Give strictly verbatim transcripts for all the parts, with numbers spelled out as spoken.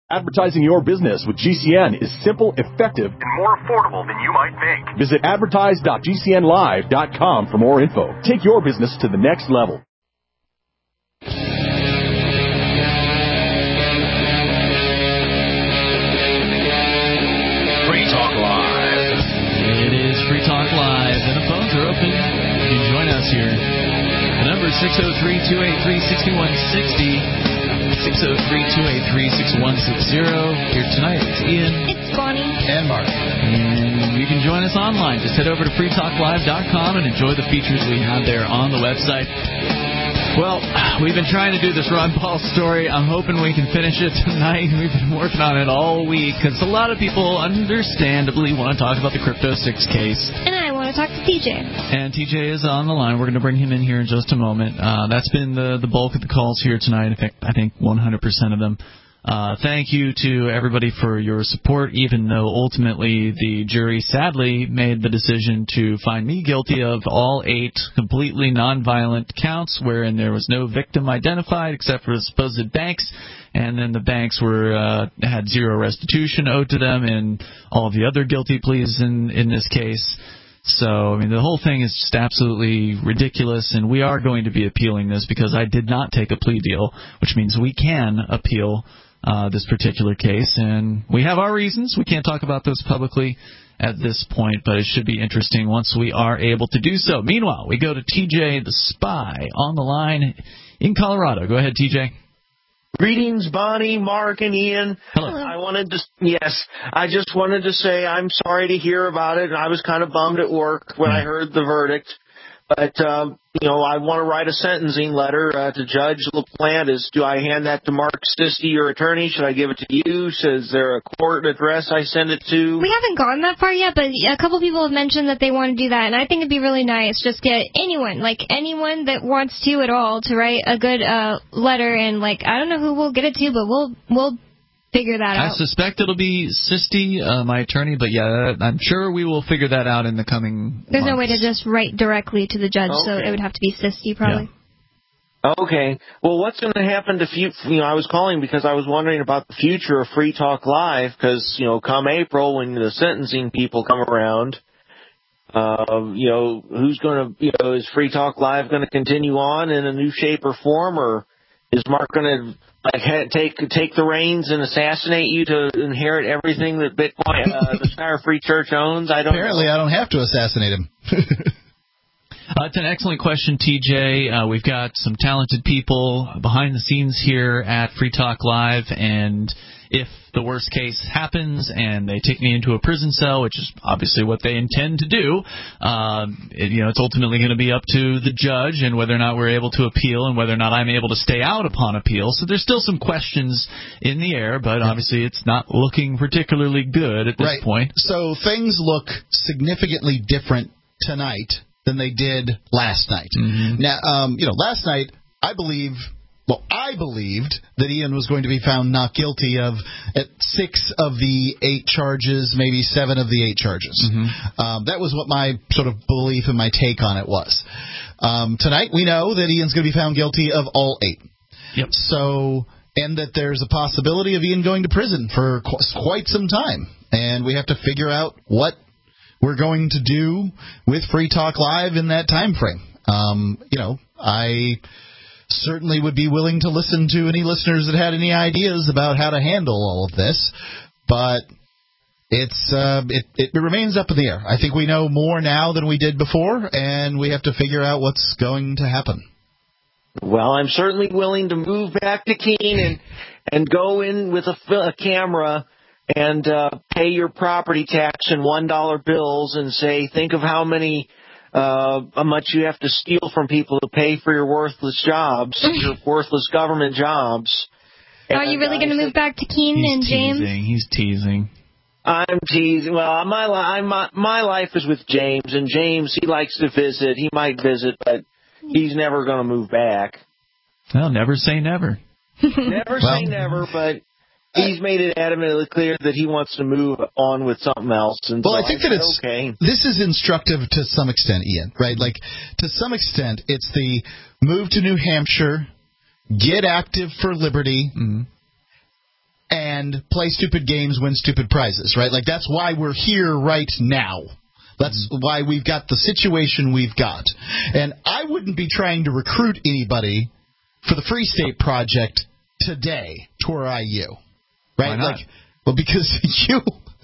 Advertising your business with G C N is simple, effective, and more affordable than you might think. Visit advertise dot g c n live dot com for more info. Take your business to the next level. Free Talk Live. It is Free Talk Live, and the phones are open. You can join us here. The number is six oh three, two eight three, six one six oh. six oh three, two eight three, six one six oh. Here tonight, it's Ian. It's Bonnie. And Mark. And you can join us online. Just head over to free talk live dot com and enjoy the features we have there on the website. Well, we've been trying to do this Ron Paul story. I'm hoping we can finish it tonight. We've been working on it all week because a lot of people understandably want to talk about the Crypto six case. And I want to talk to T J. And T J is on the line. We're going to bring him in here in just a moment. Uh, that's been the, the bulk of the calls here tonight. In fact, I think one hundred percent of them. Uh, thank you to everybody for your support, even though ultimately the jury sadly made the decision to find me guilty of all eight completely nonviolent counts wherein there was no victim identified except for the supposed banks, and then the banks were uh, had zero restitution owed to them, and all of the other guilty pleas in, in this case. So, I mean, the whole thing is just absolutely ridiculous, and we are going to be appealing this because I did not take a plea deal, which means we can appeal Uh, this particular case, and we have our reasons. We can't talk about those publicly at this point, but it should be interesting once we are able to do so. Meanwhile, we go to T J the Spy on the line in Colorado. Go ahead, T J. Greetings, Bonnie, Mark, and Ian. Hello. I wanted to, yes, I just wanted to say I'm sorry to hear about it. I was kind of bummed at work when I heard the verdict. But, um, you know, I want to write a sentencing letter uh, to Judge LaPlantis. Do I hand that to Mark Sisti, your attorney? Should I give it to you? Is there a court address I send it to? We haven't gone that far yet, but a couple people have mentioned that they want to do that, and I think it'd be really nice just get anyone, like anyone that wants to at all, to write a good uh, letter, and, like, I don't know who we'll get it to, but we'll we'll figure that I out. I suspect it'll be Sisti, uh, my attorney, but yeah, I'm sure we will figure that out in the coming There's months. no way to just write directly to the judge, Okay. so it would have to be Sisti probably. Yeah. Okay. Well, what's going to happen to fu- you know? I was calling because I was wondering about the future of Free Talk Live because, you know, come April when the sentencing people come around, uh, you know, who's going to, you know, is Free Talk Live going to continue on in a new shape or form, or is Mark going to like ha- take take the reins and assassinate you to inherit everything that Bitcoin, uh, the Sire Free Church owns? I don't. Apparently, know. I don't have to assassinate him. Uh, it's an excellent question, T J. Uh, we've got some talented people behind the scenes here at Free Talk Live, and if the worst case happens and they take me into a prison cell, which is obviously what they intend to do, uh, it, you know, it's ultimately going to be up to the judge and whether or not we're able to appeal and whether or not I'm able to stay out upon appeal. So there's still some questions in the air, but obviously it's not looking particularly good at this right. point. So things look significantly different tonight than they did last night. Mm-hmm. Now, um, you know, last night, I believe, well, I believed that Ian was going to be found not guilty of at six of the eight charges, maybe seven of the eight charges. Mm-hmm. Um, that was what my sort of belief and my take on it was. Um, tonight, we know that Ian's going to be found guilty of all eight. Yep. So, and that there's a possibility of Ian going to prison for qu- quite some time. And we have to figure out what we're going to do with Free Talk Live in that time frame. Um, you know, I certainly would be willing to listen to any listeners that had any ideas about how to handle all of this, but it's uh, it, it remains up in the air. I think we know more now than we did before, and we have to figure out what's going to happen. Well, I'm certainly willing to move back to Keene and, and go in with a, a camera and uh, pay your property tax in one dollar bills and say, think of how many, uh, how much you have to steal from people to pay for your worthless jobs, your worthless government jobs. Are you really going to move back to Keene He's and James? teasing. He's teasing. I'm teasing. Well, my li- my my life is with James, and James, he likes to visit. He might visit, but he's never going to move back. Well, never say never. Never Well, say never, but he's made it adamantly clear that he wants to move on with something else. And Well, so I think I that said, it's okay. This is instructive to some extent, Ian, right? Like, to some extent, it's the move to New Hampshire, get active for liberty, Mm-hmm. and play stupid games, win stupid prizes, right? Like, that's why we're here right now. That's why we've got the situation we've got. And I wouldn't be trying to recruit anybody for the Free State Project today to where I U. Right? Why not? Like, well, because you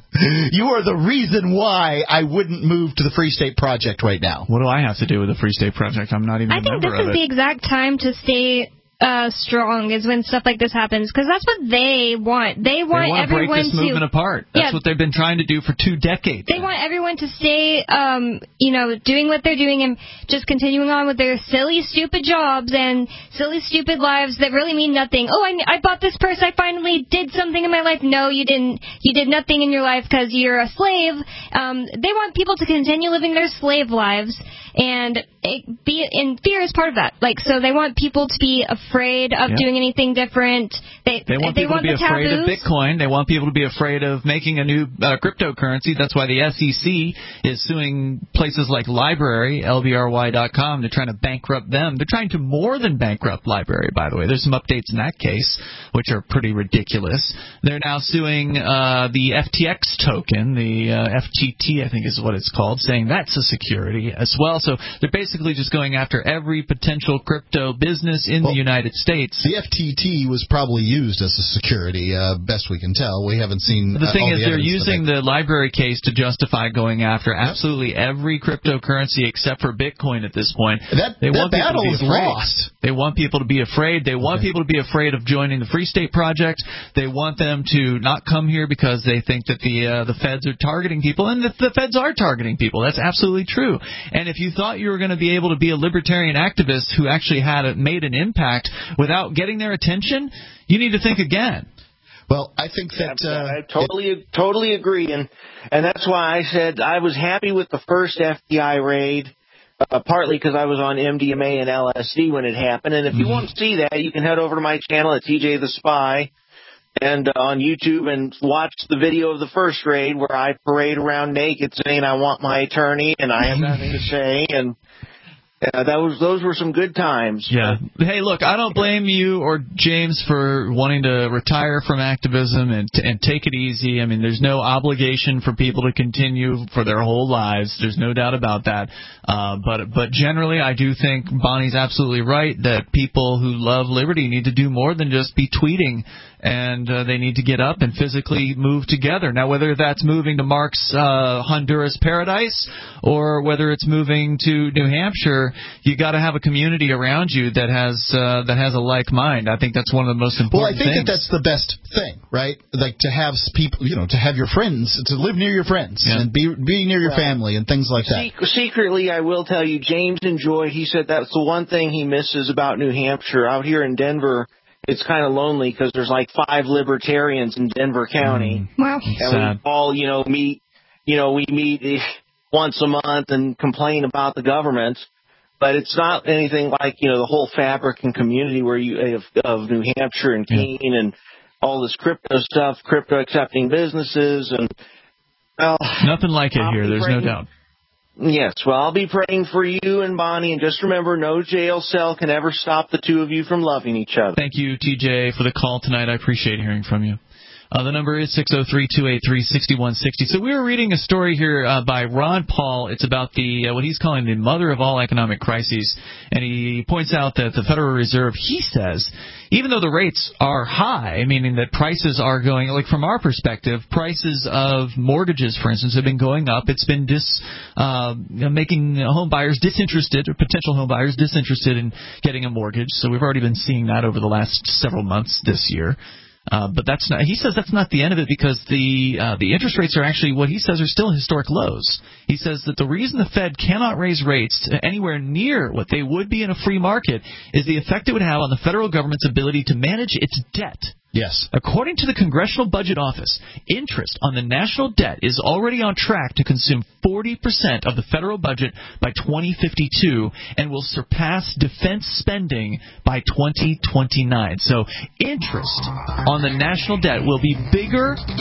you are the reason why I wouldn't move to the Free State Project right now. What do I have to do with the Free State Project? I'm not even I a think member this of is it. the exact time to stay uh, strong is when stuff like this happens, because that's what they want. They want, they want to break everyone this movement to apart. That's yeah, what they've been trying to do for two decades. They want everyone to stay, um, you know, doing what they're doing and just continuing on with their silly, stupid jobs and silly, stupid lives that really mean nothing. Oh, I, I bought this purse. I finally did something in my life. No, you didn't. You did nothing in your life because you're a slave. Um, they want people to continue living their slave lives, and it be and fear is part of that. Like, so they want people to be afraid of yeah. doing anything different. They They want they people want to be the afraid taboos. of Bitcoin. They want people to be afraid of making a new uh, cryptocurrency. That's why the S E C is suing places like Library, L B R Y dot com. They're trying to bankrupt them. They're trying to more than bankrupt Library, by the way. There's some updates in that case, which are pretty ridiculous. They're now suing uh, the F T X token, the uh, F T T, I think is what it's called, saying that's a security as well. So they're basically just going after every potential crypto business in well, the United States. The F T T was probably used as a security, uh, best we can tell. We haven't seen The thing uh, all is, the they're evidence using they... the Library case to justify going after absolutely every cryptocurrency except for Bitcoin at this point. That, they that want people battle to be is afraid. lost. They want people to be afraid. They want okay. people to be afraid of joining the Free State Project. They want them to not come here because they think that the uh, the feds are targeting people, and the, the feds are targeting people. That's absolutely true. And if you thought you were going to be able to be a libertarian activist who actually had a, made an impact without getting their attention, you need to think again. Well, I think that uh, I totally it, totally agree, and and that's why I said I was happy with the first F B I raid, uh, partly because I was on M D M A and L S D when it happened. And if you mm-hmm. want to see that, you can head over to my channel at T J the Spy, and uh, on YouTube, and watch the video of the first raid where I parade around naked saying I want my attorney and I have nothing to say, and. Yeah, that was those were some good times. Yeah. Hey, look, I don't blame you or James for wanting to retire from activism and and take it easy. I mean, there's no obligation for people to continue for their whole lives. There's no doubt about that. Uh, but but generally, I do think Bonnie's absolutely right that people who love liberty need to do more than just be tweeting. And uh, they need to get up and physically move together. Now, whether that's moving to Mark's uh, Honduras paradise or whether it's moving to New Hampshire, you got to have a community around you that has uh, that has a like mind. I think that's one of the most important Well, I think things. that that's the best thing, right? Like to have people, you know, to have your friends, to live near your friends yeah. and be be near your well, family and things like that. Secretly, I will tell you, James enjoyed. He said that's the one thing he misses about New Hampshire. Out here in Denver, it's kind of lonely because there's like five libertarians in Denver County. Wow. And Sad. we all, you know, meet, you know, we meet once a month and complain about the government. But it's not anything like, you know, the whole fabric and community where you of, of New Hampshire and Keene yeah. and all this crypto stuff, crypto accepting businesses. And well, nothing like it I'll here. There's praying. no doubt. Yes, well, I'll be praying for you and Bonnie, and just remember, no jail cell can ever stop the two of you from loving each other. Thank you, T J, for the call tonight. I appreciate hearing from you. Uh, the number is six oh three, two eight three, six one six oh. So we were reading a story here uh, by Ron Paul. It's about the uh, what he's calling the mother of all economic crises. And he points out that the Federal Reserve, he says, even though the rates are high, meaning that prices are going, like from our perspective, prices of mortgages, for instance, have been going up. It's been dis, uh, making home buyers disinterested, or potential home buyers disinterested in getting a mortgage. So we've already been seeing that over the last several months this year. Uh, but that's not. He says that's not the end of it because the uh, the interest rates are actually what he says are still historic lows. He says that the reason the Fed cannot raise rates to anywhere near what they would be in a free market is the effect it would have on the federal government's ability to manage its debt. Yes. According to the Congressional Budget Office, interest on the national debt is already on track to consume forty percent of the federal budget by twenty fifty-two and will surpass defense spending by twenty twenty-nine. So interest on the national debt will be bigger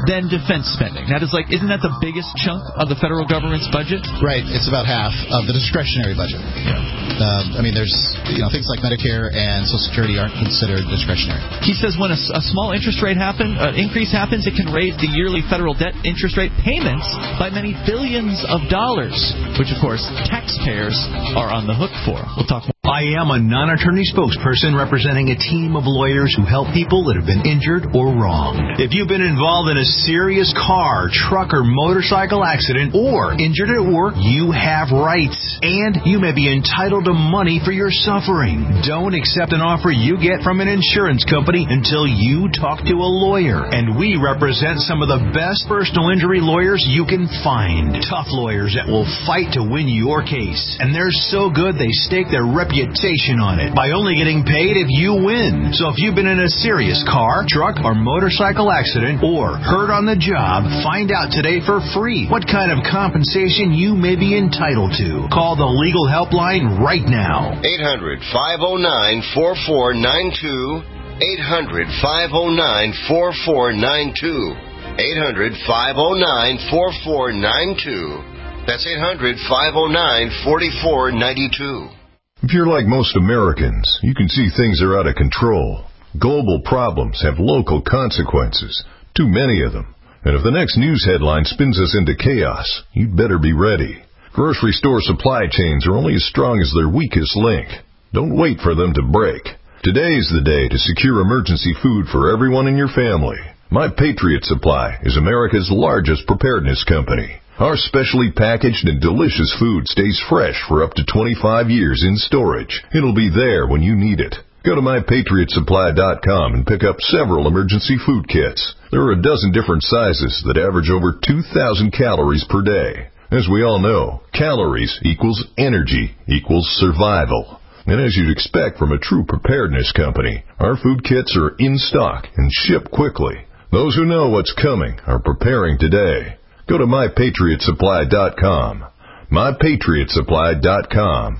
than defense spending. That is like, isn't that the biggest chunk of the federal government's budget? Right. It's about half of the discretionary budget. Yeah. Uh, I mean, there's you know things like Medicare and Social Security aren't considered discretionary. He says when a, a small interest rate happen, uh, increase happens, it can raise the yearly federal debt interest rate payments by many billions of dollars, which, of course, taxpayers are on the hook for. We'll talk more. I am a non-attorney spokesperson representing a team of lawyers who help people that have been injured or wronged. If you've been involved in a serious car, truck, or motorcycle accident or injured at work, you have rights, and you may be entitled to money for your suffering. Don't accept an offer you get from an insurance company until you talk to a lawyer, and we represent some of the best personal injury lawyers you can find. Tough lawyers that will fight to win your case, and they're so good they stake their reputation on it by only getting paid if you win. So if you've been in a serious car, truck, or motorcycle accident or hurt on the job, find out today for free what kind of compensation you may be entitled to. Call the legal helpline right now. eight hundred, five oh nine, four four nine two. eight hundred, five oh nine, four four nine two. eight hundred, five oh nine, four four nine two. That's eight hundred, five oh nine, four four nine two. If you're like most Americans, you can see things are out of control. Global problems have local consequences, too many of them. And if the next news headline spins us into chaos, you'd better be ready. Grocery store supply chains are only as strong as their weakest link. Don't wait for them to break. Today's the day to secure emergency food for everyone in your family. My Patriot Supply is America's largest preparedness company. Our specially packaged and delicious food stays fresh for up to twenty-five years in storage. It'll be there when you need it. Go to my patriot supply dot com and pick up several emergency food kits. There are a dozen different sizes that average over two thousand calories per day. As we all know, calories equals energy equals survival. And as you'd expect from a true preparedness company, our food kits are in stock and ship quickly. Those who know what's coming are preparing today. Go to my patriot supply dot com. my patriot supply dot com.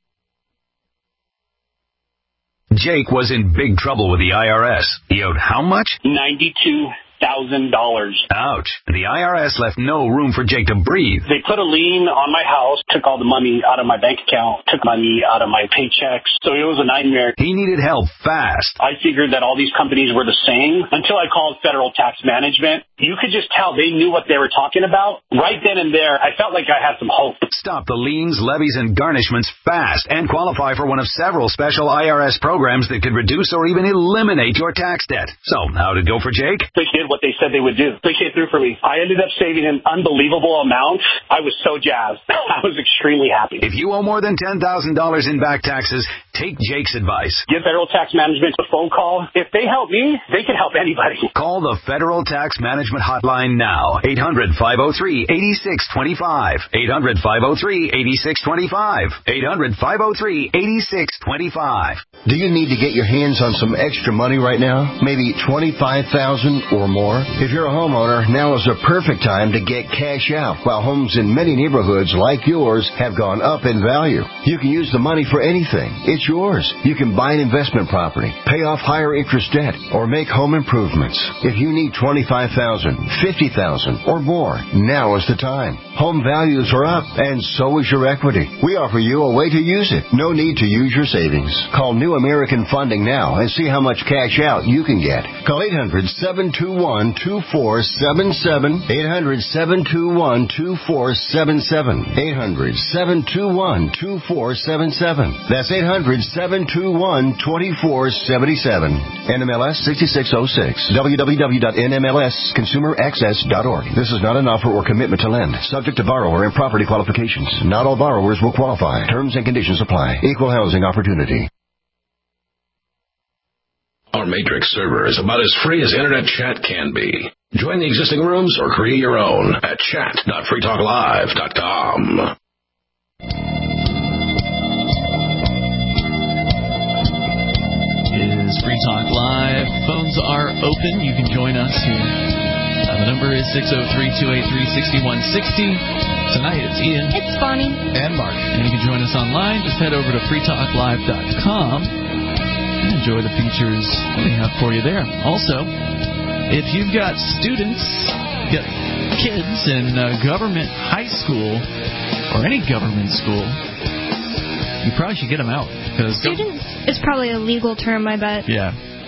Jake was in big trouble with the I R S. He owed how much? ninety-two thousand dollars. Ouch. The I R S left no room for Jake to breathe. They put a lien on my house, took all the money out of my bank account, took money out of my paychecks. So it was a nightmare. He needed help fast. I figured that all these companies were the same until I called Federal Tax Management. You could just tell they knew what they were talking about. Right then and there, I felt like I had some hope. Stop the liens, levies, and garnishments fast and qualify for one of several special I R S programs that could reduce or even eliminate your tax debt. So, how'd it go for Jake? They did what they said they would do. They came through for me. I ended up saving an unbelievable amount. I was so jazzed. I was extremely happy. If you owe more than ten thousand dollars in back taxes, take Jake's advice. Give Federal Tax Management a phone call. If they help me, they can help anybody. Call the Federal Tax Management Hotline now. eight hundred, five oh three, eight six two five. eight hundred, five oh three, eight six two five. eight hundred, five oh three, eight six two five. Do you need to get your hands on some extra money right now? Maybe twenty-five thousand dollars or more? If you're a homeowner, now is the perfect time to get cash out. While homes in many neighborhoods like yours have gone up in value, you can use the money for anything. It's yours. You can buy an investment property, pay off higher interest debt, or make home improvements. If you need twenty-five thousand dollars, fifty thousand dollars, or more, now is the time. Home values are up, and so is your equity. We offer you a way to use it. No need to use your savings. Call New American Funding now and see how much cash out you can get. Call eight hundred, seven two one, two four seven seven. eight hundred, seven two one, two four seven seven. eight hundred, seven two one, two four seven seven. That's eight hundred, seven two one, two four seven seven. N M L S sixty-six oh six. w w w dot n m l s consumer access dot org. This is not an offer or commitment to lend. Subject to borrower and property qualifications. Not all borrowers will qualify. Terms and conditions apply. Equal housing opportunity. Our Matrix server is about as free as internet chat can be. Join the existing rooms or create your own at chat dot free talk live dot com. Is Free Talk Live. Phones are open. You can join us here. Uh, the number is six oh three, two eight three, six one six oh. Tonight it's Ian. It's Bonnie. And Mark. And you can join us online. Just head over to free talk live dot com. Enjoy the features we have for you there. Also, if you've got students, you've got kids in uh, government high school or any government school, you probably should get them out. Students is probably a legal term, I bet. Yeah.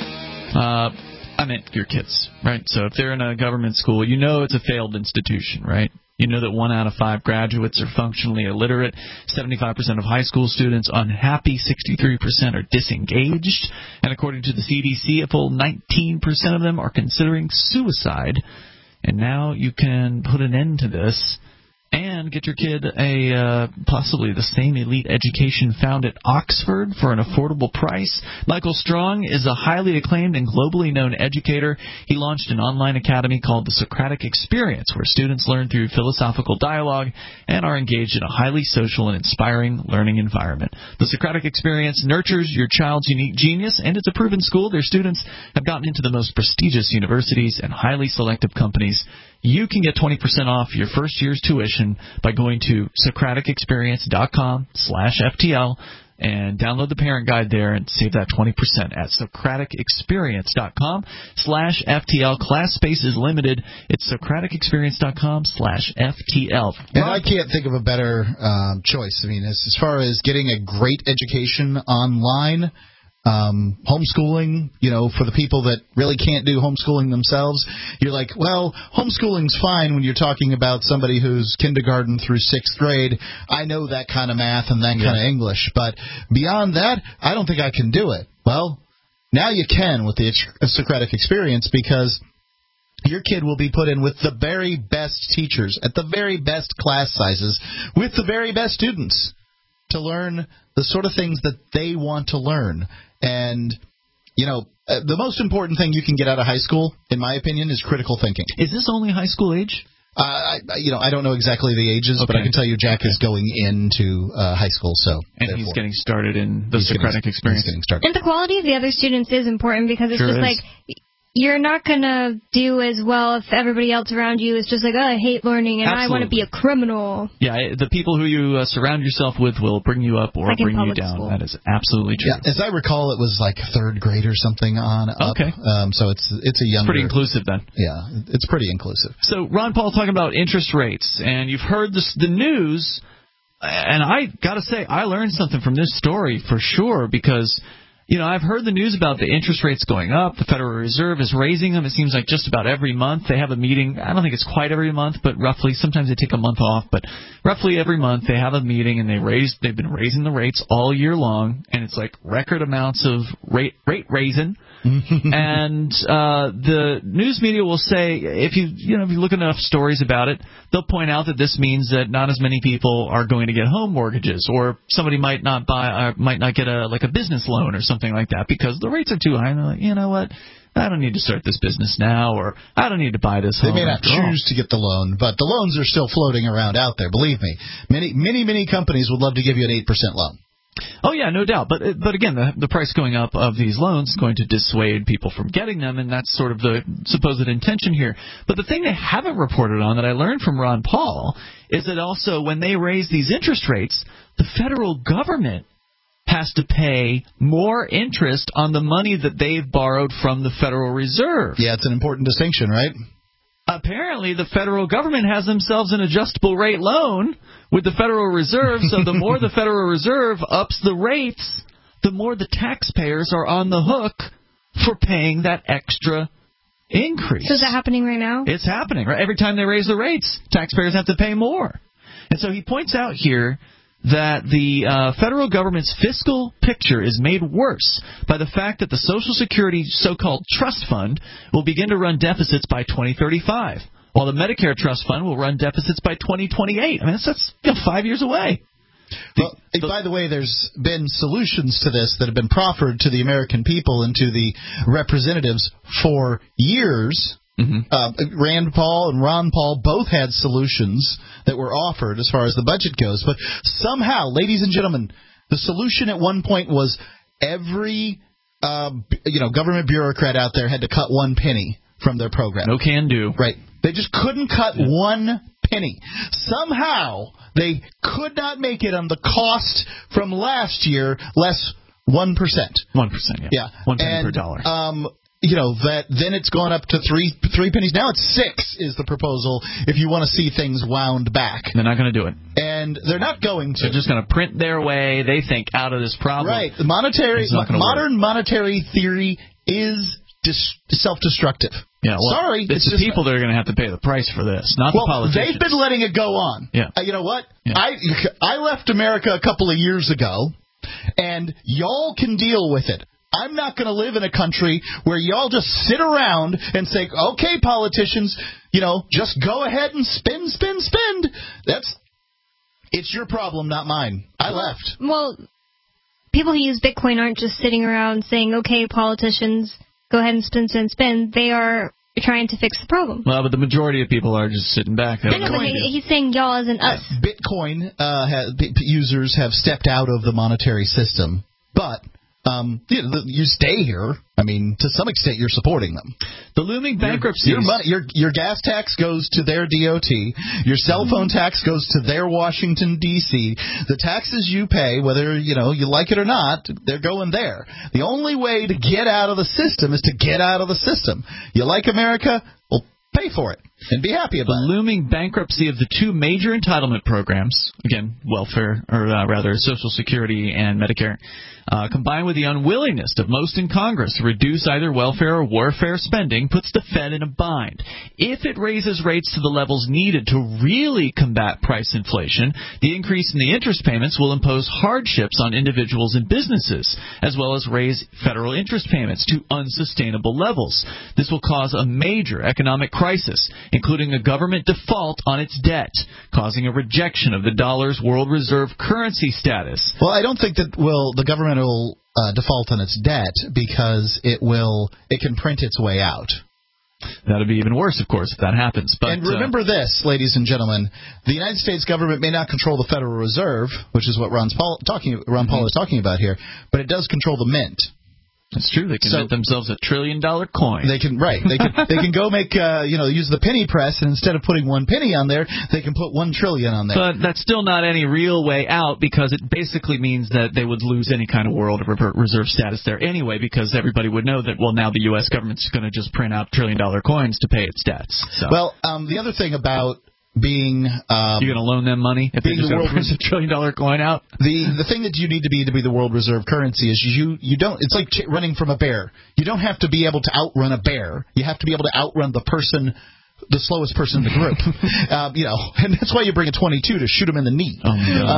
Uh, I meant your kids, right? So if they're in a government school, you know it's a failed institution, right? You know that one out of five graduates are functionally illiterate, seventy-five percent of high school students unhappy, sixty-three percent are disengaged, and according to the C D C, a full nineteen percent of them are considering suicide. And now you can put an end to this and get your kid a uh, possibly the same elite education found at Oxford for an affordable price. Michael Strong is a highly acclaimed and globally known educator. He launched an online academy called the Socratic Experience, where students learn through philosophical dialogue and are engaged in a highly social and inspiring learning environment. The Socratic Experience nurtures your child's unique genius, and it's a proven school. Their students have gotten into the most prestigious universities and highly selective companies. You can get twenty percent off your first year's tuition by going to Socratic Experience dot com slash F T L and download the parent guide there and save that twenty percent at Socratic Experience dot com slash F T L. Class space is limited. It's Socratic Experience dot com slash F T L. And I can't think of a better um, choice. I mean, as, as far as getting a great education online, Um, homeschooling, you know, for the people that really can't do homeschooling themselves, you're like, well, homeschooling's fine when you're talking about somebody who's kindergarten through sixth grade. I know that kind of math and that kind of English, but beyond that, I don't think I can do it. Well, now you can with the Socratic Experience, because your kid will be put in with the very best teachers at the very best class sizes with the very best students to learn the sort of things that they want to learn. And, you know, uh, the most important thing you can get out of high school, in my opinion, is critical thinking. Is this only high school age? Uh, I, you know, I don't know exactly the ages, okay. but I can tell you Jack okay. is going into uh, high school, so and therefore. he's getting started in the he's Socratic getting, Experience. He's getting started. And the quality of the other students is important, because it's sure just is. like, you're not going to do as well if everybody else around you is just like, oh, I hate learning and Absolutely. I want to be a criminal. Yeah, the people who you uh, surround yourself with will bring you up or like bring you down. School. That is absolutely true. Yeah, as I recall, it was like third grade or something on up. Okay. Um, so it's it's a younger. It's pretty inclusive then. Yeah, it's pretty inclusive. So Ron Paul talking about interest rates, and you've heard this, the news, and I got to say, I learned something from this story for sure, because you know, I've heard the news about the interest rates going up. The Federal Reserve is raising them. It seems like just about every month. They have a meeting. I don't think it's quite every month, but roughly. Sometimes they take a month off, but roughly every month they have a meeting, and they raise. They've been raising the rates all year long, and it's like record amounts of rate rate raising. And uh, the news media will say, if you you know if you look at enough stories about it, they'll point out that this means that not as many people are going to get home mortgages, or somebody might not buy, uh, might not get a like a business loan or something like that because the rates are too high. And they're like, you know what? I don't need to start this business now, or I don't need to buy this home. They may not choose to get the loan, but the loans are still floating around out there. Believe me, many many many companies would love to give you an eight percent loan. Oh, yeah, no doubt. But but again, the, the price going up of these loans is going to dissuade people from getting them, and that's sort of the supposed intention here. But the thing they haven't reported on that I learned from Ron Paul is that also when they raise these interest rates, the federal government has to pay more interest on the money that they've borrowed from the Federal Reserve. Yeah, it's an important distinction, right? Apparently, the federal government has themselves an adjustable rate loan with the Federal Reserve, so the more the Federal Reserve ups the rates, the more the taxpayers are on the hook for paying that extra increase. So is that happening right now? It's happening. Right? Every time they raise the rates, taxpayers have to pay more. And so he points out here that the uh, federal government's fiscal picture is made worse by the fact that the Social Security so-called trust fund will begin to run deficits by twenty thirty-five, while the Medicare trust fund will run deficits by twenty twenty-eight. I mean, that's, that's you know, five years away. Well, the, by the way, there's been solutions to this that have been proffered to the American people and to the representatives for years. Mm-hmm. Uh, Rand Paul and Ron Paul both had solutions that were offered as far as the budget goes. But somehow, ladies and gentlemen, the solution at one point was every uh, you know government bureaucrat out there had to cut one penny from their program. No can do. Right. They just couldn't cut yeah. one penny. Somehow, they could not make it on the cost from last year less one percent. one percent, yeah. Yeah. One penny and, per dollar. Um, you know, that then it's gone up to three three pennies. Now it's six is the proposal if you want to see things wound back. They're not going to do it. And they're not going to. They're just going to print their way, they think, out of this problem. Right. The monetary, modern work. monetary theory is dis- self-destructive. Yeah, well, Sorry. It's, it's the people that are going to have to pay the price for this, not well, the politicians. They've been letting it go on. Yeah. Uh, you know what? Yeah. I I left America a couple of years ago, and y'all can deal with it. I'm not going to live in a country where y'all just sit around and say, okay, politicians, you know, just go ahead and spend, spend, spend. That's, it's your problem, not mine. I left. Well, people who use Bitcoin aren't just sitting around saying, okay, politicians, go ahead and spend, spend, spend. They are trying to fix the problem. Well, but the majority of people are just sitting back. I know, but he, he's saying y'all as in us. Bitcoin uh, has, b- users have stepped out of the monetary system, but um, you, know, you stay here. I mean, to some extent, you're supporting them. The looming bankruptcies. Your, your, money, your, your gas tax goes to their D O T. Your cell phone tax goes to their Washington, D C The taxes you pay, whether you know you like it or not, they're going there. The only way to get out of the system is to get out of the system. You like America? Well, pay for it and be happy about it. The looming bankruptcy of the two major entitlement programs, again, welfare, or uh, rather Social Security and Medicare, Uh, combined with the unwillingness of most in Congress to reduce either welfare or warfare spending, puts the Fed in a bind. If it raises rates to the levels needed to really combat price inflation, the increase in the interest payments will impose hardships on individuals and businesses, as well as raise federal interest payments to unsustainable levels. This will cause a major economic crisis, including a government default on its debt, causing a rejection of the dollar's world reserve currency status. Well, I don't think that will the government will uh, default on its debt because it will it can print its way out. That would be even worse, of course, if that happens. But, and remember uh, this, ladies and gentlemen, the United States government may not control the Federal Reserve, which is what Ron's Paul talking Ron Paul mm-hmm. is talking about here, but it does control the mint. That's true. They can so, mint themselves a trillion dollar coin. They can right. They can they can go make uh, you know use the penny press, and instead of putting one penny on there, they can put one trillion on there. But that's still not any real way out, because it basically means that they would lose any kind of world reserve status there anyway, because everybody would know that well now the U S government's going to just print out trillion dollar coins to pay its debts. So. Well, um, the other thing about being um, you're going to loan them money if they just the world print a trillion dollar coin out. The the thing that you need to be to be the world reserve currency is you you don't. It's like ch- running from a bear. You don't have to be able to outrun a bear. You have to be able to outrun the person, the slowest person in the group. um, you know, and that's why you bring a twenty-two to shoot him in the knee. Oh my God. Um,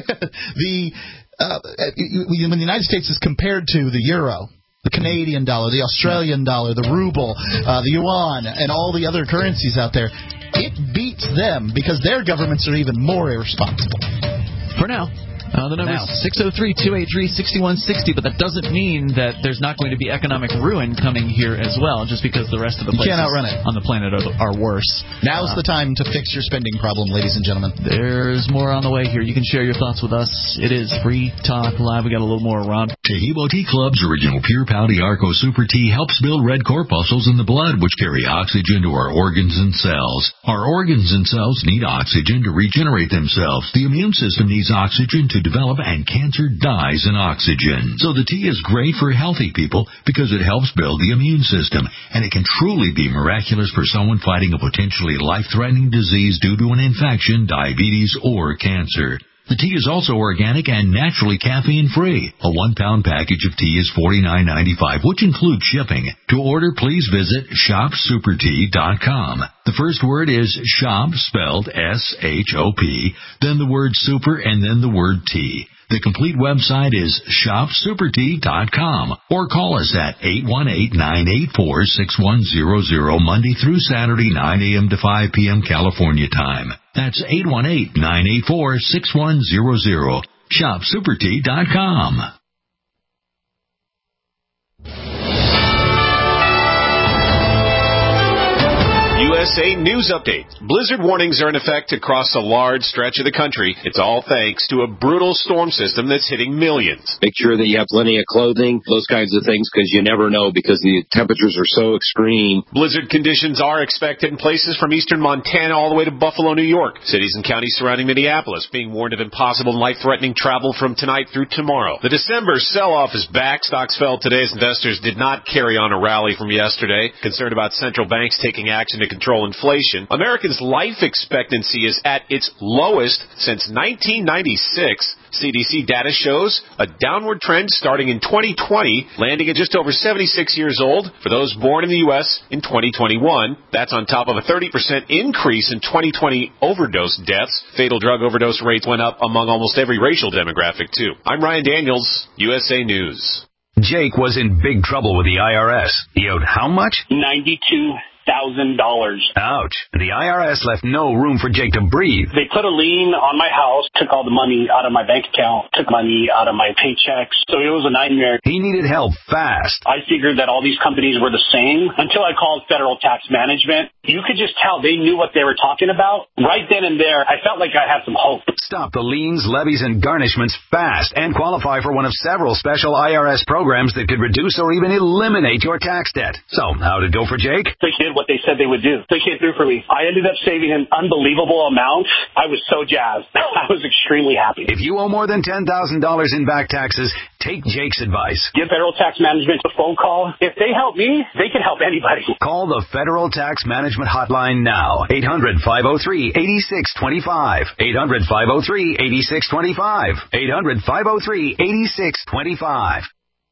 the uh, when the United States is compared to the euro, the Canadian dollar, the Australian dollar, the ruble, uh, the yuan, and all the other currencies out there, it beats them because their governments are even more irresponsible. For now. Uh, the number is six oh three, two eight three, six one six oh, but that doesn't mean that there's not going to be economic ruin coming here as well, just because the rest of the places on the planet are, are worse. Now's uh, the time to fix your spending problem, ladies and gentlemen. There's more on the way here. You can share your thoughts with us. It is Free Talk Live. We got a little more around. Taheebo Tea Club's original Pure Pouty Arco Super Tea helps build red corpuscles in the blood, which carry oxygen to our organs and cells. Our organs and cells need oxygen to regenerate themselves. The immune system needs oxygen to develop, and cancer dies in oxygen. So the tea is great for healthy people because it helps build the immune system, and it can truly be miraculous for someone fighting a potentially life-threatening disease due to an infection, diabetes, or cancer. The tea is also organic and naturally caffeine-free. A one-pound package of tea is forty-nine ninety-five, which includes shipping. To order, please visit shop super tea dot com. The first word is shop, spelled S H O P, then the word super, and then the word tea. The complete website is shop super tea dot com, or call us at eight one eight, nine eight four, six one zero zero Monday through Saturday, nine a.m. to five p.m. California time. That's eight one eight, nine eight four, six one zero zero. shop super tea dot com. You U S A News Update. Blizzard warnings are in effect across a large stretch of the country. It's all thanks to a brutal storm system that's hitting millions. Make sure that you have plenty of clothing, those kinds of things, because you never know because the temperatures are so extreme. Blizzard conditions are expected in places from eastern Montana all the way to Buffalo, New York. Cities and counties surrounding Minneapolis being warned of impossible and life-threatening travel from tonight through tomorrow. The December sell-off is back. Stocks fell today as investors did not carry on a rally from yesterday. Concerned about central banks taking action to control inflation. Americans' life expectancy is at its lowest since nineteen ninety-six. C D C data shows a downward trend starting in twenty twenty, landing at just over seventy-six years old for those born in the U S in twenty twenty-one. That's on top of a thirty percent increase in twenty twenty overdose deaths. Fatal drug overdose rates went up among almost every racial demographic, too. I'm Ryan Daniels, U S A News. Jake was in big trouble with the I R S. He owed how much? ninety-two thousand dollars. Ouch. The I R S left no room for Jake to breathe. They put a lien on my house, took all the money out of my bank account, took money out of my paychecks. So it was a nightmare. He needed help fast. I figured that all these companies were the same until I called Federal Tax Management. You could just tell they knew what they were talking about. Right then and there, I felt like I had some hope. Stop the liens, levies, and garnishments fast and qualify for one of several special I R S programs that could reduce or even eliminate your tax debt. So, how'd it go for Jake? They did what they said they would do. They came through for me. I ended up saving an unbelievable amount. I was so jazzed. I was extremely happy. If you owe more than ten thousand dollars in back taxes, take Jake's advice. Give Federal Tax Management a phone call. If they help me, they can help anybody. Call the Federal Tax Management Hotline now. eight hundred, five oh three, eight six two five. eight hundred, five oh three, eight six two five. eight hundred, five oh three, eight six two five.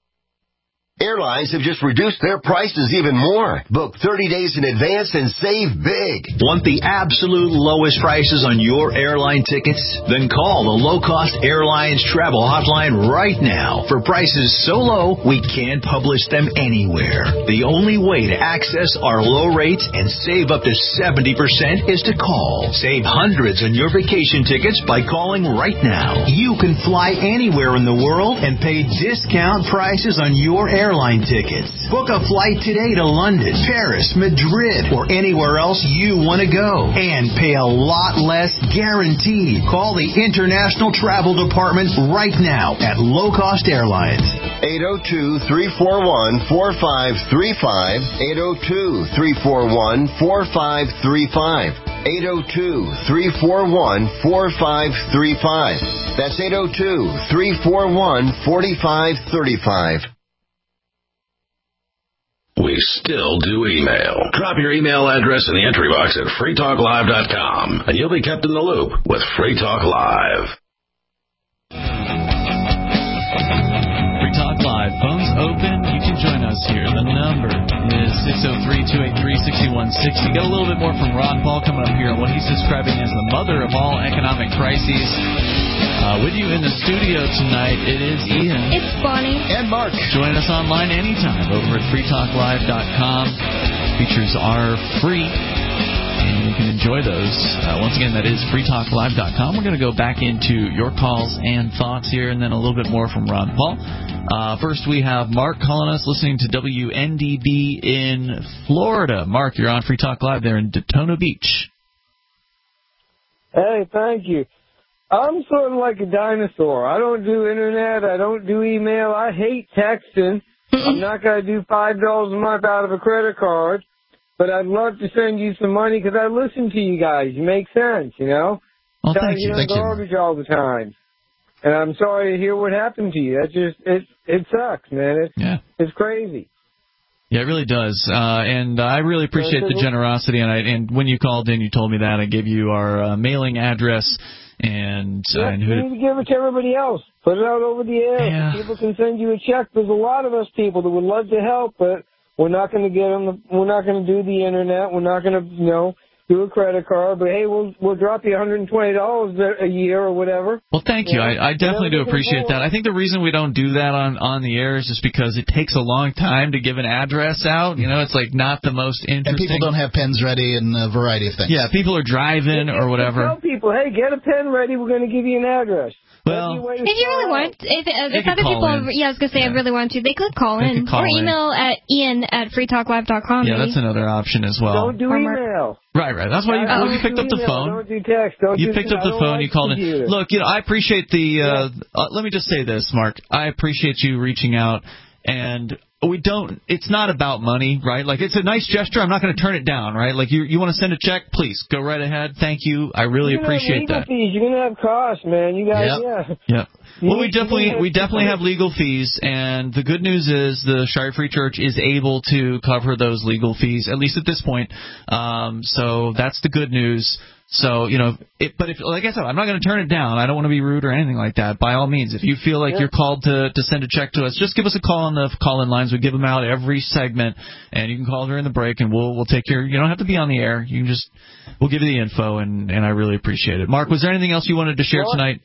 Airlines have just reduced their prices even more. Book thirty days in advance and save big. Want the absolute lowest prices on your airline tickets? Then call the Low Cost Airlines Travel Hotline right now for prices so low we can't publish them anywhere. The only way to access our low rates and save up to seventy percent is to call. Save hundreds on your vacation tickets by calling right now. You can fly anywhere in the world and pay discount prices on your airline airline tickets. Book a flight today to London, Paris, Madrid, or anywhere else you want to go and pay a lot less guaranteed. Call the International Travel Department right now at Low Cost Airlines. eight oh two, three four one, four five three five. eight oh two, three four one, four five three five. eight oh two, three four one, four five three five. That's eight oh two, three four one, four five three five. We still do email. Drop your email address in the entry box at free talk live dot com, and you'll be kept in the loop with Free Talk Live. Free Talk Live. Phones open. You can join us here. The number is six oh three, two eight three, six one six zero. Got a little bit more from Ron Paul coming up here on what he's describing as the mother of all economic crises. Uh, with you in the studio tonight, it is Ian. It's Bonnie. And Mark. Join us online anytime over at free talk live dot com. Features are free, and you can enjoy those. Uh, once again, that is free talk live dot com. We're going to go back into your calls and thoughts here, and then a little bit more from Ron Paul. Uh, first, we have Mark calling us, listening to W N D B in Florida. Mark, you're on Free Talk Live there in Daytona Beach. Hey, thank you. I'm sort of like a dinosaur. I don't do internet. I don't do email. I hate texting. I'm not going to do five dollars a month out of a credit card, but I'd love to send you some money because I listen to you guys. You make sense, you know? Well, thank you. Thank you. Garbage all the time. And I'm sorry to hear what happened to you. That just, it, it sucks, man. It's, yeah. It's crazy. Yeah, it really does, uh, and I really appreciate the generosity. And, I, and when you called in, you told me that. I gave you our uh, mailing address. And, yeah, uh, and you need to give it to everybody else. Put it out over the air. Yeah. People can send you a check. There's a lot of us people that would love to help, but we're not going to get on the. We're not going to do the internet. We're not going to, you know, do a credit card. But hey, we'll we'll drop you one hundred twenty dollars a year or whatever. Well, thank you. you know? I, I definitely do appreciate that. I think the reason we don't do that on on the air is just because it takes a long time to give an address out. You know, it's like not the most interesting. And people don't have pens ready and a variety of things. Yeah, people are driving or whatever. Tell people, hey, get a pen ready. We're going to give you an address. Well, if you really want, if, uh, if other call people, in. yeah, I was gonna say, I really want to, they could call They in could call or in. email at Ian at free talk live dot com. Yeah, maybe. that's another option as well. Don't do email. Right, right. That's why you, I well, you don't picked do up the email. phone. Don't do text. Don't You do picked up I the don't phone. like You called computers. in. Look, you know, I appreciate the. Uh, uh, let me just say this, Mark. I appreciate you reaching out, and we don't. It's not about money, right? Like, it's a nice gesture. I'm not going to turn it down, right? Like, you you want to send a check, please go right ahead. Thank you. I really You're gonna have appreciate legal that. Fees. You're gonna have costs, man. You guys, yeah. Yep. You Well, we need- you definitely need we to- definitely have legal fees, and the good news is the Shire Free Church is able to cover those legal fees, at least at this point. Um, so that's the good news. So, you know, it, but if, like I said, I'm not going to turn it down. I don't want to be rude or anything like that. By all means, if you feel like Yeah. you're called to, to send a check to us, just give us a call on the call-in lines. We give them out every segment, and you can call during the break, and we'll we'll take your. You don't have to be on the air. You can just we'll give you the info, and and I really appreciate it. Mark, was there anything else you wanted to share Well, tonight?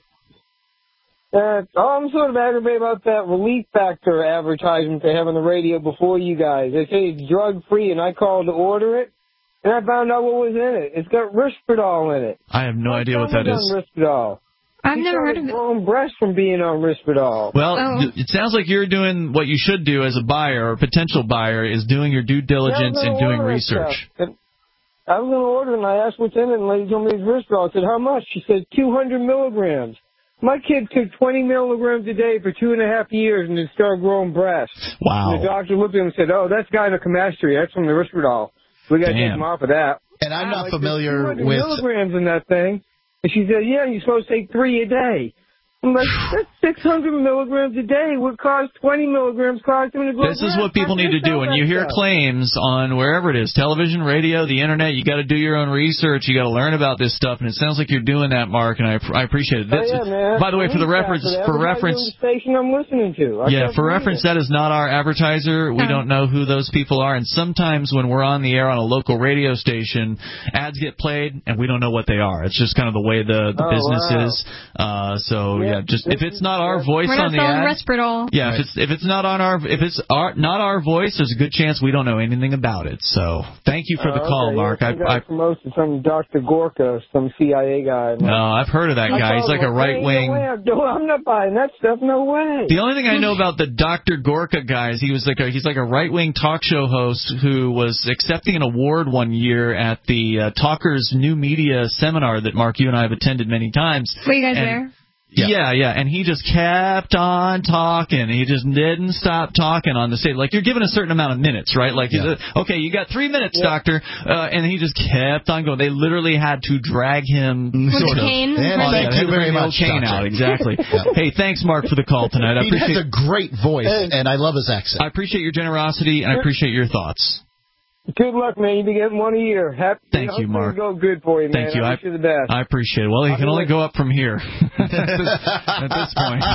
Uh, oh, I'm sort of aggravated about that Relief Factor advertisement they have on the radio before you guys. They say it's drug-free, and I called to order it, and I found out what was in it. It's got Risperdal in it. I have no My idea what son that was is. on Risperdal. I've He never heard started of it. growing breasts from being on Risperdal. Well, Oh. d- it sounds like you're doing what you should do as a buyer or potential buyer is doing your due diligence Yeah, I and was doing gonna order that research. stuff. And I was going to order it, and I asked what's in it, and the lady told me it's Risperdal. I said, how much? She said two hundred milligrams. My kid took twenty milligrams a day for two and a half years and then started growing breasts. Wow. And the doctor looked at him and said, oh, that's gynecomastia. That's from the Risperdal. We got to take Damn. him off of that. And I'm not Like, familiar there's two hundred with. milligrams in that thing. And she said, yeah, you're supposed to take three a day. I'm like, that's six hundred milligrams a day. What costs twenty milligrams cost him to grow This is breasts. what people I need to can't do. sell When that you hear stuff. claims on wherever it is, television, radio, the internet, you got to do your own research. You got to learn about this stuff, and it sounds like you're doing that, Mark, and I, I appreciate it. Oh, That's, yeah, man. by the way, for the Relief reference, Factor, for everybody reference, on the station I'm listening to. I yeah, can't for believe reference, it. that is not our advertiser. We Oh. don't know who those people are, and sometimes when we're on the air on a local radio station, ads get played, and we don't know what they are. It's just kind of the way the, the Oh, business wow. is. Uh, so Yeah, yeah, just if this it's is- not our yeah. voice We're not on the selling ad, Risperdal. yeah, Right. if it's if it's not on our if it's our not our voice, there's a good chance we don't know anything about it. So thank you for the Oh, call, okay, Mark. yeah, I, some guy I promotes some Doctor Gorka, some C I A guy. no, I've heard of that I guy. He's told like him, a right "Hey, wing. No way. I'm doing- I'm not buying that stuff. No way. The only thing I know about the Doctor Gorka guy is he was like a, he's like a right wing talk show host who was accepting an award one year at the uh, Talkers New Media seminar that Mark, you and I have attended many times. Were you guys And- there? Yeah. yeah, yeah, and he just kept on talking. He just didn't stop talking on the stage. Like, you're given a certain amount of minutes, right? Like, Yeah. okay, you got three minutes, Yeah. doctor, uh, and he just kept on going. They literally had to drag him With sort the of. cane? And on thank the- you had to very bring the old much, cane Doctor. out, exactly. Yeah. Hey, thanks, Mark, for the call tonight. I He appreciate. has a great voice, and I love his accent. I appreciate your generosity, and I appreciate your thoughts. Good luck, man. You'll be getting one a year. Happy. Thank you, hopefully Mark. It'll go good for you, man. Thank you. I I, wish you the best. I appreciate it. Well, you I'll can do only it. go up from here at, this, at this point.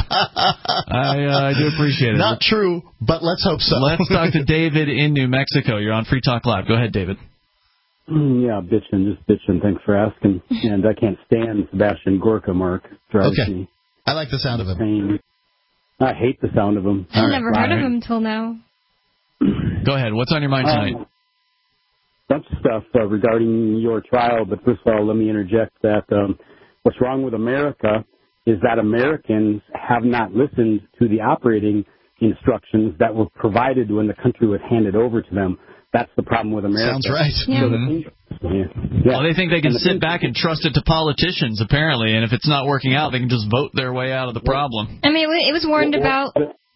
I, uh, I do appreciate it. Not true, but let's hope so. Let's talk to David in New Mexico. You're on Free Talk Live. Go ahead, David. Yeah, bitching, just bitching. Thanks for asking. And I can't stand Sebastian Gorka, Mark. Drives Okay. me I like the sound of him. insane. I hate the sound of him. I've All never right. heard of him till now. Go ahead. What's on your mind tonight? Um, bunch of stuff uh, regarding your trial, but first of all, let me interject that um, what's wrong with America is that Americans have not listened to the operating instructions that were provided when the country was handed over to them. That's the problem with America. Sounds right. Yeah. So the Mhm. thing- yeah. Yeah. Well, they think they can And the sit thing- back and trust it to politicians, apparently, and if it's not working out, they can just vote their way out of the problem. I mean, it wa- it was warned about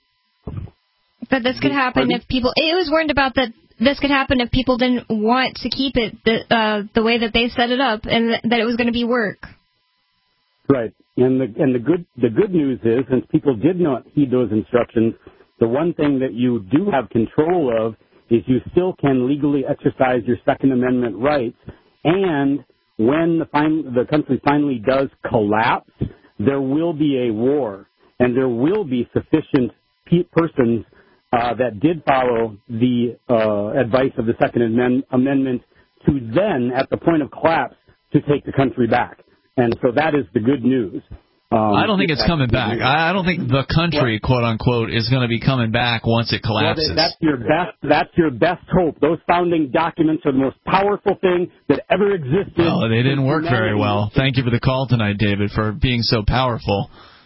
that this could happen if people. It was warned about that this could happen if people didn't want to keep it the uh, the way that they set it up, and th- that it was going to be work. Right. And the and the good the good news is, since people did not heed those instructions, the one thing that you do have control of is you still can legally exercise your Second Amendment rights. And when the fin- the country finally does collapse, there will be a war, and there will be sufficient pe- persons uh, that did follow the uh, advice of the Second Amend- Amendment to then, at the point of collapse, to take the country back. And so that is the good news. Um, I don't think it's coming back. I I don't think the country, quote unquote, is going to be coming back once it Well, collapses. that's your best. That's your best hope. Those founding documents are the most powerful thing that ever existed. Well, they didn't in work very humanity. well. Thank you for the call tonight, David, for being so powerful.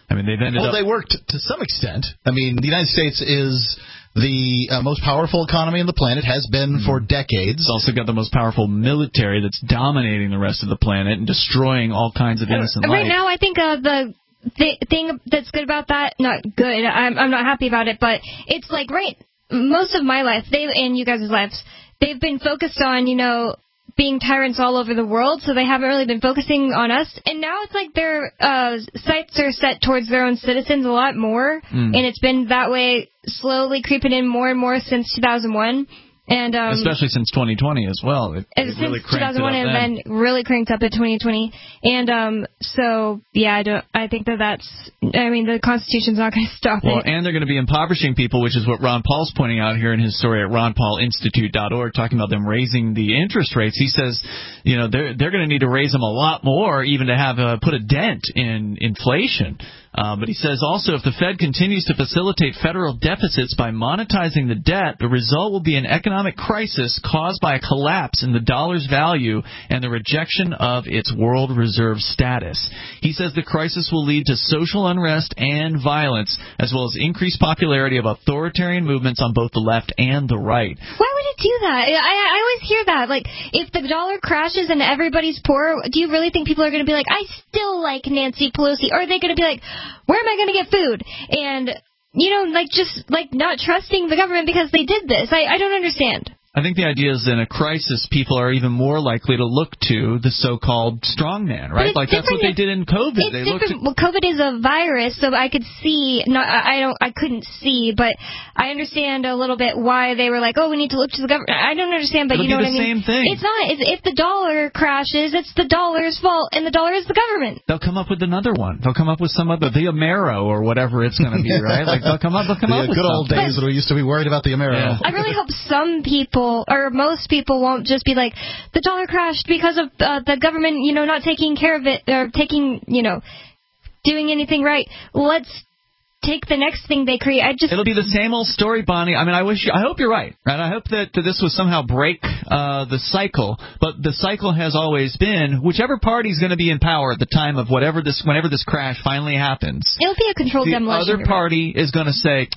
I mean, they've ended well, up... Well, they worked to some extent. I mean, the United States is the uh, most powerful economy on the planet, has been mm-hmm. for decades. It's also got the most powerful military that's dominating the rest of the planet and destroying all kinds of innocent life. Right now, I think uh, the... The thing that's good about that, not good, I'm, I'm not happy about it, but it's like, right, most of my life, they and you guys' lives, they've been focused on, you know, being tyrants all over the world, so they haven't really been focusing on us. And now it's like their uh, sights are set towards their own citizens a lot more, mm. and it's been that way slowly creeping in more and more since two thousand one. And um, especially since twenty twenty as well. It, it since really two thousand one and then. then really cranked up in twenty twenty. And um, so, yeah, I don't. I think that that's. I mean, the Constitution's not going to stop well, it. And they're going to be impoverishing people, which is what Ron Paul's pointing out here in his story at ron paul institute dot org, talking about them raising the interest rates. He says, you know, they're they're going to need to raise them a lot more, even to have uh, put a dent in inflation. Uh, but he says also if the Fed continues to facilitate federal deficits by monetizing the debt, the result will be an economic crisis caused by a collapse in the dollar's value and the rejection of its world reserve status. He says the crisis will lead to social unrest and violence, as well as increased popularity of authoritarian movements on both the left and the right. Why would it do that? I, I always hear that. Like, if the dollar crashes and everybody's poor, do you really think people are going to be like, I still like Nancy Pelosi? Or are they going to be like, where am I going to get food? And, you know, like just like not trusting the government because they did this. I, I don't understand. I think the idea is in a crisis, people are even more likely to look to the so-called strongman, right? Like that's what they did in COVID. It's they different. Looked well, COVID is a virus, so I could see. Not, I don't. I couldn't see, but I understand a little bit why they were like, "Oh, we need to look to the government." I don't understand, but It'll you know be what the I mean. Same thing. It's not. It's, if the dollar crashes, it's the dollar's fault, and the dollar is the government. They'll come up with another one. They'll come up with some other the Amero or whatever it's going to be, right? Like they'll come up. They'll come the up with good old something. days when we used to be worried about the Amero. Yeah. I really hope some people or most people won't just be like, the dollar crashed because of uh, the government, you know, not taking care of it or taking, you know, doing anything right. Let's take the next thing they create. I just It'll be the same old story, Bonnie. I mean, I wish you, I hope you're right. Right? I hope that, that this will somehow break uh, the cycle. But the cycle has always been whichever party's going to be in power at the time of whatever this, whenever this crash finally happens. It'll be a controlled the demolition. The other party right. is going to say,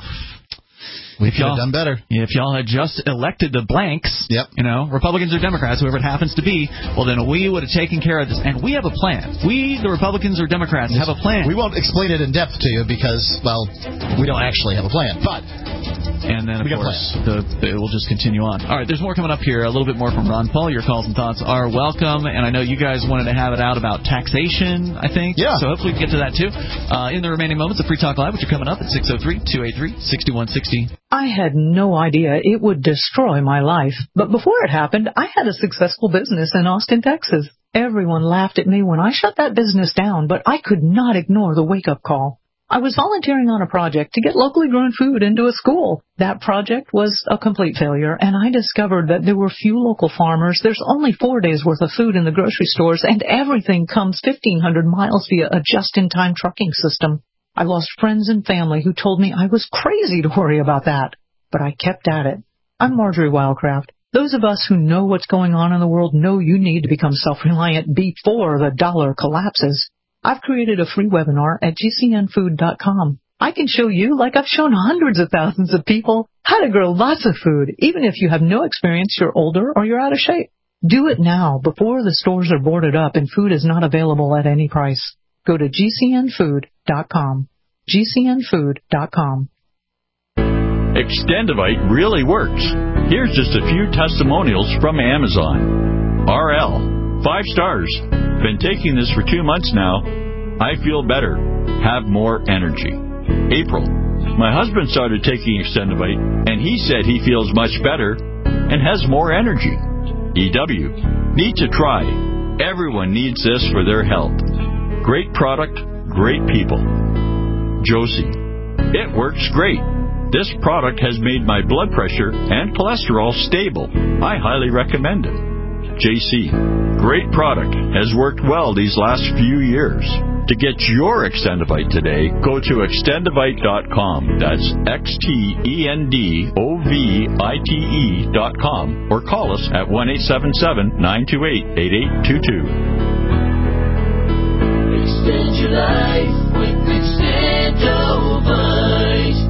We could have done better. If y'all had just elected the blanks, yep. you know, Republicans or Democrats, whoever it happens to be, well, then we would have taken care of this. And we have a plan. We, the Republicans or Democrats, have a plan. We won't explain it in depth to you because, well, we don't actually have a plan. But and then, of course, the, the, it will just continue on. All right, there's more coming up here. A little bit more from Ron Paul. Your calls and thoughts are welcome. And I know you guys wanted to have it out about taxation, I think. Yeah. So hopefully we can get to that, too. Uh, in the remaining moments of Free Talk Live, which are coming up at six oh three, two eight three, six one six oh. I had no idea it would destroy my life. But before it happened, I had a successful business in Austin, Texas. Everyone laughed at me when I shut that business down, but I could not ignore the wake-up call. I was volunteering on a project to get locally grown food into a school. That project was a complete failure, and I discovered that there were few local farmers. There's only four days' worth of food in the grocery stores, and everything comes fifteen hundred miles via a just-in-time trucking system. I lost friends and family who told me I was crazy to worry about that, but I kept at it. I'm Marjorie Wildcraft. Those of us who know what's going on in the world know you need to become self-reliant before the dollar collapses. I've created a free webinar at G C N food dot com. I can show you, like I've shown hundreds of thousands of people, how to grow lots of food, even if you have no experience, you're older, or you're out of shape. Do it now before the stores are boarded up and food is not available at any price. Go to G C N food dot com. G C N food dot com. Extendivite really works. Here's just a few testimonials from Amazon. R L, five stars. Been taking this for two months now. I feel better. Have more energy. April, my husband started taking Extendivite, and he said he feels much better and has more energy. E W, need to try. Everyone needs this for their health. Great product, great people. Josie, it works great. This product has made my blood pressure and cholesterol stable. I highly recommend it. J C, great product. Has worked well these last few years. To get your Extendivite today, go to extendivite dot com. That's X T E N D O V I T E dot com. Or call us at one eight seven seven, nine two eight, eight eight two two. Extend your life with Extendovite.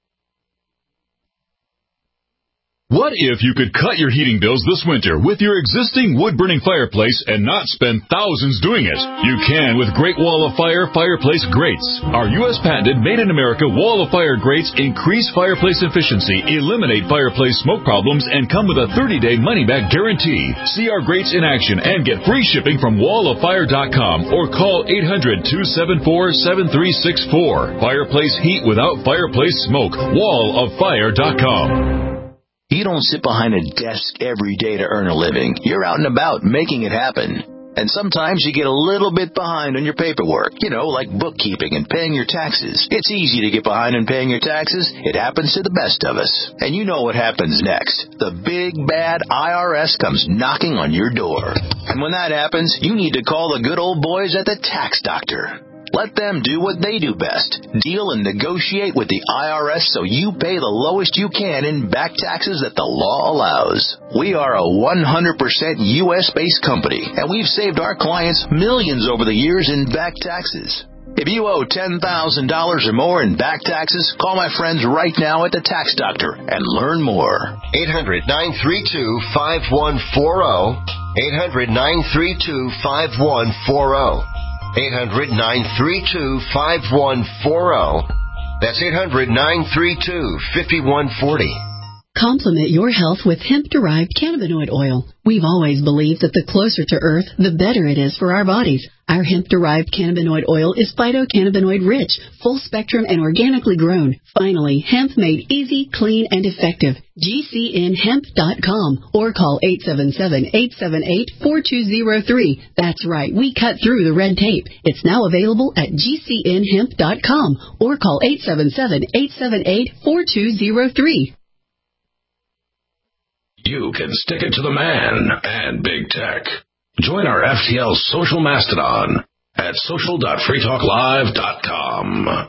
What if you could cut your heating bills this winter with your existing wood-burning fireplace and not spend thousands doing it? You can with Great Wall of Fire fireplace grates. Our U S patented made-in-America Wall of Fire grates increase fireplace efficiency, eliminate fireplace smoke problems, and come with a thirty-day money-back guarantee. See our grates in action and get free shipping from wall of fire dot com or call eight hundred, two seven four, seven three six four. Fireplace heat without fireplace smoke. wall of fire dot com. You don't sit behind a desk every day to earn a living. You're out and about making it happen. And sometimes you get a little bit behind on your paperwork, you know, like bookkeeping and paying your taxes. It's easy to get behind on paying your taxes. It happens to the best of us. And you know what happens next. The big, bad I R S comes knocking on your door. And when that happens, you need to call the good old boys at the Tax Doctor. Let them do what they do best. Deal and negotiate with the I R S so you pay the lowest you can in back taxes that the law allows. We are a one hundred percent U S-based company, and we've saved our clients millions over the years in back taxes. If you owe ten thousand dollars or more in back taxes, call my friends right now at the Tax Doctor and learn more. eight hundred, nine three two, five one four zero. eight hundred, nine three two, five one four zero. eight hundred, nine three two, five one four zero. That's eight hundred, nine three two, five one four zero. Complement your health with hemp-derived cannabinoid oil. We've always believed that the closer to Earth, the better it is for our bodies. Our hemp-derived cannabinoid oil is phytocannabinoid-rich, full-spectrum, and organically grown. Finally, hemp made easy, clean, and effective. G C N hemp dot com or call eight seven seven, eight seven eight, four two zero three. That's right, we cut through the red tape. It's now available at G C N hemp dot com or call eight seven seven, eight seven eight, four two zero three. You can stick it to the man and big tech. Join our F T L social mastodon at social dot free talk live dot com.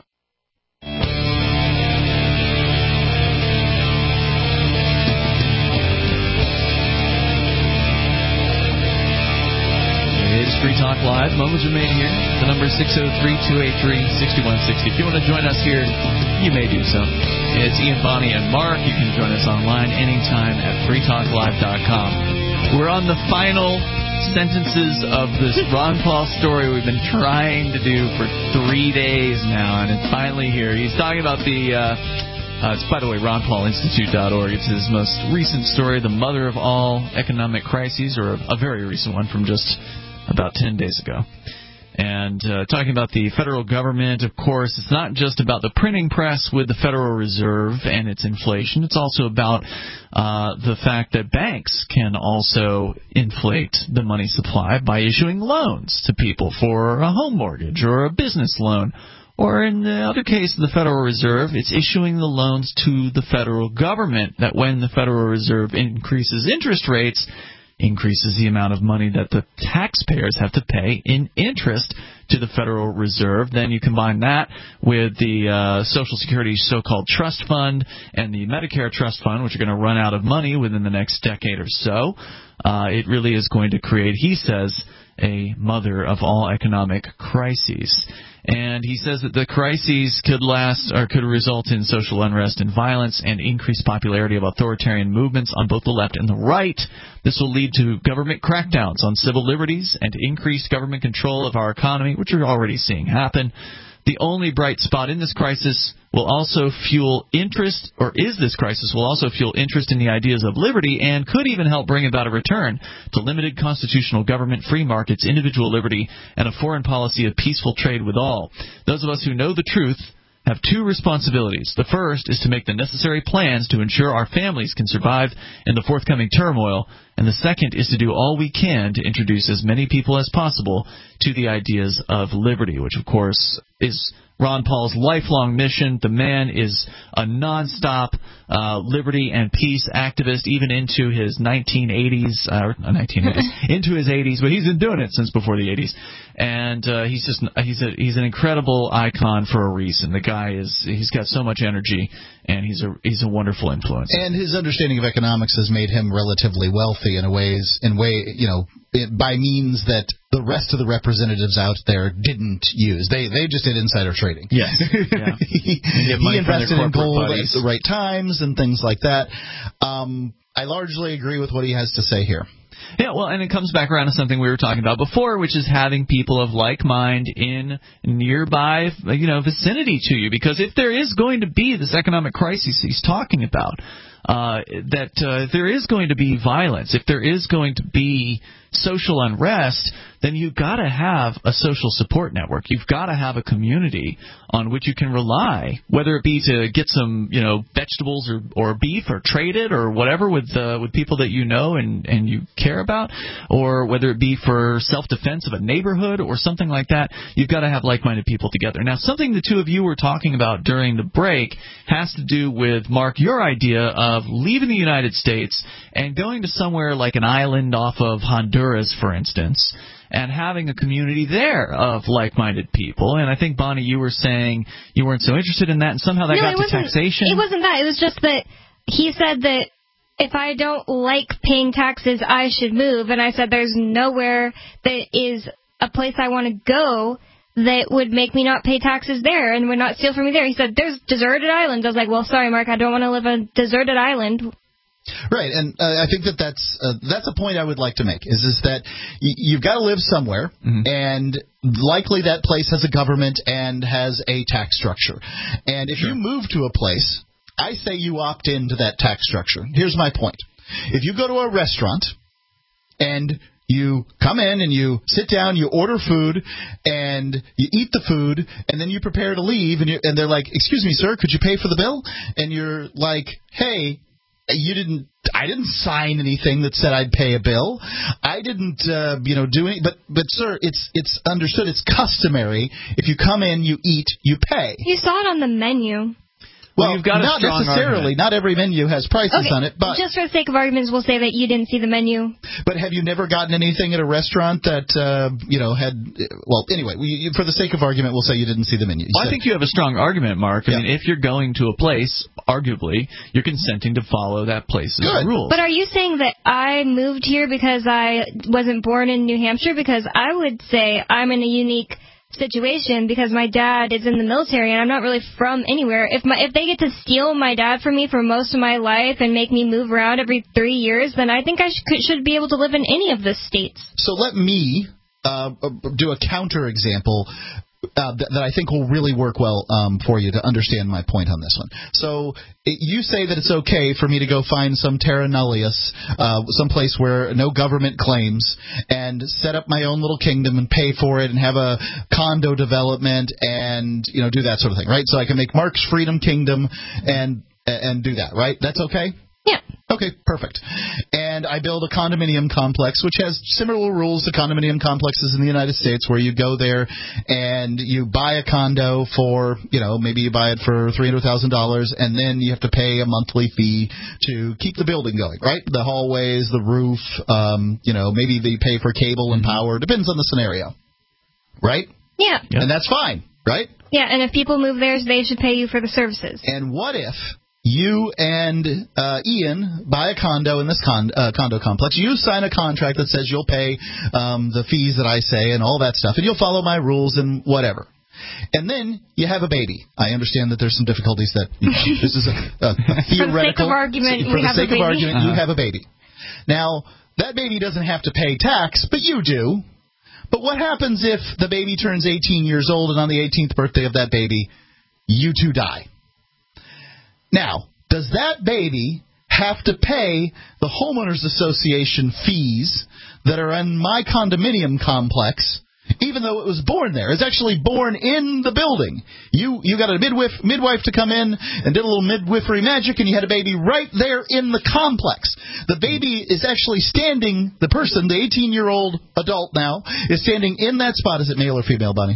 It's Free Talk Live. Moments remain here. The number is six oh three, two eight three, six one six oh. If you want to join us here, you may do so. It's Ian, Bonnie, and Mark. You can join us online anytime at free talk live dot com. We're on the final sentences of this Ron Paul story we've been trying to do for three days now, and it's finally here. He's talking about the... Uh, Uh, it's, by the way, ron paul institute dot org. It's his most recent story, The Mother of All Economic Crises, or a, a very recent one from just about ten days ago. And uh, talking about the federal government, of course, it's not just about the printing press with the Federal Reserve and its inflation. It's also about uh, the fact that banks can also inflate the money supply by issuing loans to people for a home mortgage or a business loan. Or in the other case of the Federal Reserve, it's issuing the loans to the federal government that when the Federal Reserve increases interest rates, increases the amount of money that the taxpayers have to pay in interest to the Federal Reserve. Then you combine that with the uh, Social Security so-called trust fund and the Medicare trust fund, which are going to run out of money within the next decade or so. Uh, it really is going to create, he says, a mother of all economic crises. And he says that the crises could last or could result in social unrest and violence and increased popularity of authoritarian movements on both the left and the right. This will lead to government crackdowns on civil liberties and increased government control of our economy, which we're already seeing happen. The only bright spot in this crisis will also fuel interest, or is this crisis will also fuel interest in the ideas of liberty and could even help bring about a return to limited constitutional government, free markets, individual liberty, and a foreign policy of peaceful trade with all. Those of us who know the truth have two responsibilities. The first is to make the necessary plans to ensure our families can survive in the forthcoming turmoil, and the second is to do all we can to introduce as many people as possible to the ideas of liberty, which, of course, is Ron Paul's lifelong mission. The man is a nonstop uh, liberty and peace activist, even into his nineteen eighties, uh, nineteen eighties, into his eighties, but he's been doing it since before the eighties. And uh, he's just he's a he's an incredible icon for a reason. The guy is he's got so much energy, and he's a he's a wonderful influence. And his understanding of economics has made him relatively wealthy in a ways in way you know it, by means that the rest of the representatives out there didn't use. They they just did insider trading. Yes. Yeah. he he invested in gold buddies. At the right times and things like that. Um, I largely agree with what he has to say here. Yeah, well, and it comes back around to something we were talking about before, which is having people of like mind in nearby, you know, vicinity to you. Because if there is going to be this economic crisis he's talking about, uh, that uh, there is going to be violence, if there is going to be social unrest, then you've got to have a social support network. You've got to have a community on which you can rely, whether it be to get some, you know, vegetables or, or beef or trade it or whatever with uh, with people that you know and, and you care about, or whether it be for self-defense of a neighborhood or something like that. You've got to have like-minded people together. Now, something the two of you were talking about during the break has to do with, Mark, your idea of leaving the United States and going to somewhere like an island off of Honduras, for instance, and having a community there of like-minded people. And I think, Bonnie, you were saying you weren't so interested in that, and somehow that no, got it to wasn't, taxation. It wasn't that. It was just that he said that if I don't like paying taxes, I should move. And I said there's nowhere that is a place I want to go that would make me not pay taxes there and would not steal from me there. He said, there's deserted islands. I was like, well, sorry, Mark, I don't want to live on a deserted island. Right, and uh, I think that that's uh, that's a point I would like to make, is is that y- you've got to live somewhere, mm-hmm. and likely that place has a government and has a tax structure. And if sure. you move to a place, I say you opt into that tax structure. Here's my point. If you go to a restaurant and you come in and you sit down, you order food, and you eat the food, and then you prepare to leave, and, you, and they're like, excuse me, sir, could you pay for the bill? And you're like, hey, you didn't. I didn't sign anything that said I'd pay a bill. I didn't, uh, you know, do any. But, but sir, it's it's understood. It's customary. If you come in, you eat, you pay. You saw it on the menu. Well, well you've got not a strong necessarily. Argument. Not every menu has prices okay, on it. But just for the sake of arguments, we'll say that you didn't see the menu. But have you never gotten anything at a restaurant that uh, you know had? Well, anyway, we, for the sake of argument, we'll say you didn't see the menu. Well, I think you have a strong argument, Mark. I yeah. mean, if you're going to a place, arguably, you're consenting to follow that place's Good. rules. But are you saying that I moved here because I wasn't born in New Hampshire? Because I would say I'm in a unique situation because my dad is in the military and I'm not really from anywhere. If my if they get to steal my dad from me for most of my life and make me move around every three years, then I think I sh- should be able to live in any of the states. So let me uh, do a counter example uh, that, that I think will really work well um, for you to understand my point on this one. So it, you say that it's okay for me to go find some terra nullius, uh, someplace where no government claims, and set up my own little kingdom and pay for it and have a condo development and, you know, do that sort of thing, right? So I can make Mark's Freedom Kingdom and and do that, right? That's okay? Yeah. Okay, perfect. And I build a condominium complex, which has similar rules to condominium complexes in the United States, where you go there and you buy a condo for, you know, maybe you buy it for three hundred thousand dollars, and then you have to pay a monthly fee to keep the building going, right? The hallways, the roof, um, you know, maybe they pay for cable and power. Depends on the scenario, right? Yeah. And that's fine, right? Yeah, and if people move there, they should pay you for the services. And what if you and uh, Ian buy a condo in this con- uh, condo complex. You sign a contract that says you'll pay um, the fees that I say and all that stuff, and you'll follow my rules and whatever. And then you have a baby. I understand that there's some difficulties that, you know, this is a, a, a theoretical. For the sake of argument, for we the have sake a baby. of argument, Uh-huh. you have a baby. Now, that baby doesn't have to pay tax, but you do. But what happens if the baby turns eighteen years old, and on the eighteenth birthday of that baby, you two die? Now, does that baby have to pay the homeowners association fees that are in my condominium complex, even though it was born there? It's actually born in the building. You you got a midwife midwife to come in and did a little midwifery magic, and you had a baby right there in the complex. The baby is actually standing, the person, the eighteen-year-old adult now, is standing in that spot. Is it male or female, Bunny?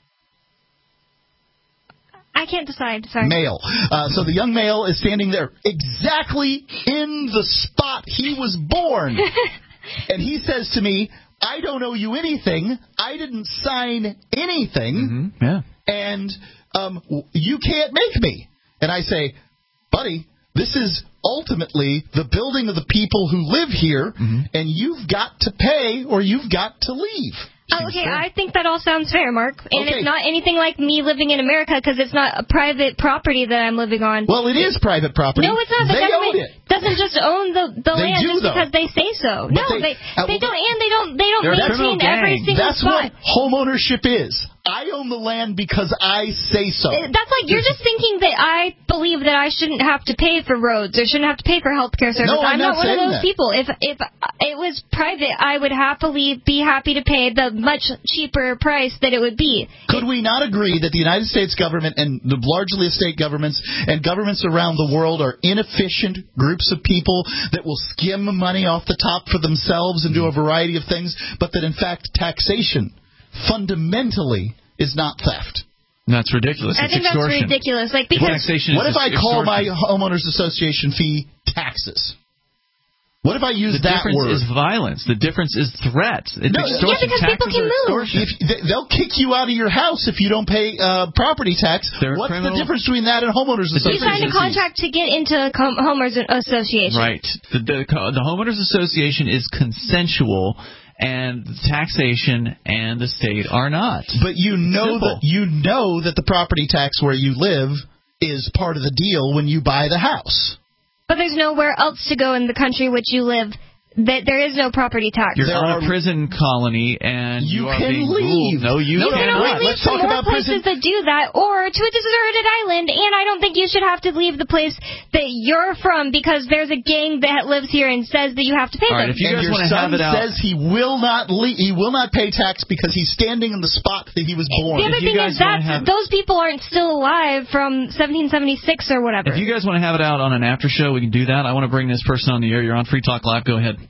I can't decide. Sorry. Male. Uh, so the young male is standing there exactly in the spot he was born. And he says to me, I don't owe you anything. I didn't sign anything. Mm-hmm. Yeah. And um, you can't make me. And I say, buddy, This is ultimately the building of the people who live here, mm-hmm. and you've got to pay or you've got to leave. Oh, okay, I think that all sounds fair, Mark. And okay. It's not anything like me living in America because it's not a private property that I'm living on. Well, it is private property. No, it's not. The they government own it. doesn't just own the, the they land do, just though. because they say so. But no, they they, uh, they don't, and they don't they don't maintain every single That's spot. That's what homeownership is. I own the land because I say so. That's like you're just thinking that I believe that I shouldn't have to pay for roads or shouldn't have to pay for health care services. No, I'm, I'm not, not one of those that. people. If if it was private, I would happily be happy to pay the much cheaper price that it would be. Could we not agree that the United States government and the largely state governments and governments around the world are inefficient groups of people that will skim money off the top for themselves and do a variety of things, but that in fact taxation fundamentally is not theft? That's ridiculous. I it's think extortion. that's ridiculous. Like because taxation what is if I call extortion. my homeowners association fee taxes? What if I use the that word? The difference is violence. The difference is threats. It's no, extortion. Yeah, because Taxes people can move. If, they'll kick you out of your house if you don't pay uh, property tax. They're What's criminal. the difference between that and homeowners association? You signed a contract to get into a com- homeowners association. Right. The, the, the homeowners association is consensual, and the taxation and the state are not. But you know Simple. that you know that the property tax where you live is part of the deal when you buy the house. But there's nowhere else to go in the country which you live. That there is no property tax. You're there on a prison colony, and you, you are can being leave. ruled. No, you no, cannot. You can only leave Let's to talk more about places prison. that do that, or to a deserted island. And I don't think you should have to leave the place that you're from because there's a gang that lives here and says that you have to pay All right, them. if you and guys your want to son have it out, says he will not leave, he will not pay tax because he's standing in the spot that he was born. The other If you thing guys is that wanna have- those people aren't still alive from seventeen seventy-six or whatever. if you guys want to have it out on an after show, we can do that. I want to bring this person on the air. You're on Free Talk Live. Go ahead.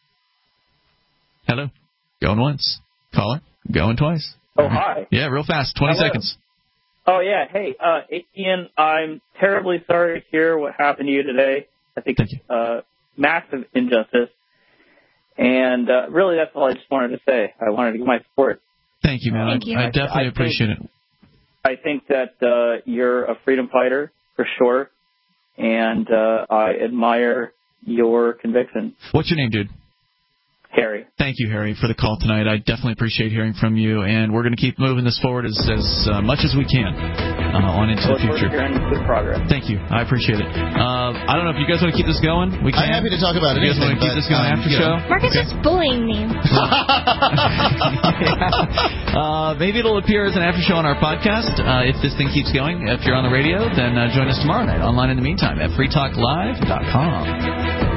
Hello. Going once. Caller. Going twice. Oh, hi. Yeah, real fast. twenty Hello. seconds. Oh, yeah. Hey, uh, Ian, I'm terribly sorry to hear what happened to you today. I think it's uh, massive injustice. And uh, really, that's all I just wanted to say. I wanted to give my support. Thank you, man. Thank I, you. I definitely I appreciate think, it. I think that uh, you're a freedom fighter, for sure. And uh, I admire your conviction. What's your name, dude? Harry. Thank you, Harry, for the call tonight. I definitely appreciate hearing from you, and we're going to keep moving this forward as, as uh, much as we can uh, on into the future. Good progress. Thank you. I apprate it. Uh, I don't know if you guys want to keep this going. We can. I'm happy to talk about it. You guys want to keep this going um, after yeah. show? Mark is Okay. just bullying me. uh, maybe it'll appear as an after show on our podcast uh, if this thing keeps going. If you're on the radio, then uh, join us tomorrow night online in the meantime at free talk live dot com.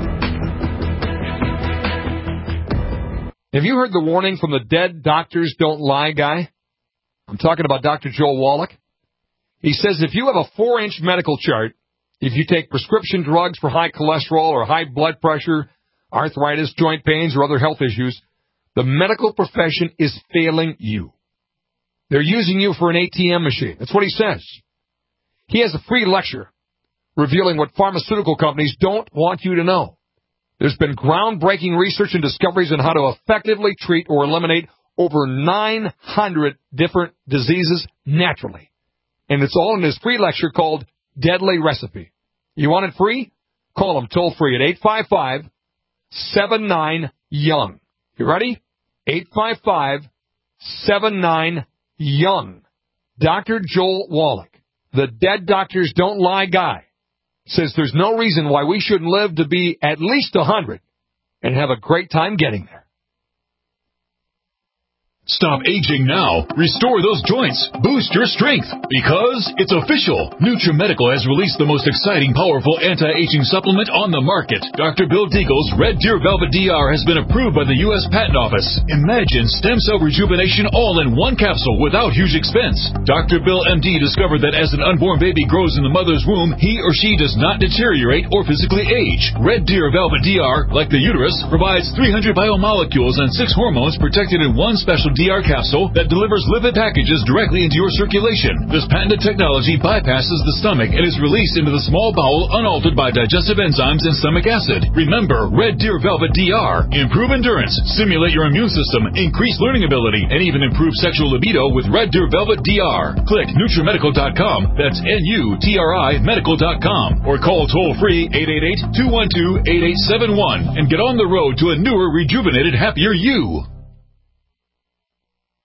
Have you heard the warning from the Dead Doctors Don't Lie guy? I'm talking about Doctor Joel Wallach. He says if you have a four-inch medical chart, if you take prescription drugs for high cholesterol or high blood pressure, arthritis, joint pains, or other health issues, the medical profession is failing you. They're using you for an A T M machine. That's what he says. He has a free lecture revealing what pharmaceutical companies don't want you to know. There's been groundbreaking research and discoveries on how to effectively treat or eliminate over nine hundred different diseases naturally. And it's all in his free lecture called Deadly Recipe. You want it free? Call him toll free at eight five five, seven nine, young. You ready? eight five five, seven nine, young. Doctor Joel Wallach, the Dead Doctors Don't Lie guy, says there's no reason why we shouldn't live to be at least one hundred and have a great time getting there. Stop aging now. Restore those joints. Boost your strength. Because it's official. NutriMedical has released the most exciting, powerful anti-aging supplement on the market. Doctor Bill Deagle's Red Deer Velvet D R has been approved by the U S Patent Office. Imagine stem cell rejuvenation all in one capsule without huge expense. Doctor Bill M D discovered that as an unborn baby grows in the mother's womb, he or she does not deteriorate or physically age. Red Deer Velvet D R, like the uterus, provides three hundred biomolecules and six hormones protected in one special D R capsule that delivers lipid packages directly into your circulation. This patented technology bypasses the stomach and is released into the small bowel unaltered by digestive enzymes and stomach acid. Remember, Red Deer Velvet D R. Improve endurance, stimulate your immune system, increase learning ability, and even improve sexual libido with Red Deer Velvet D R. Click Nutrimedical dot com. That's N U T R I medical dot com. Or call toll-free eight eight eight, two one two, eight eight seven one and get on the road to a newer, rejuvenated, happier you.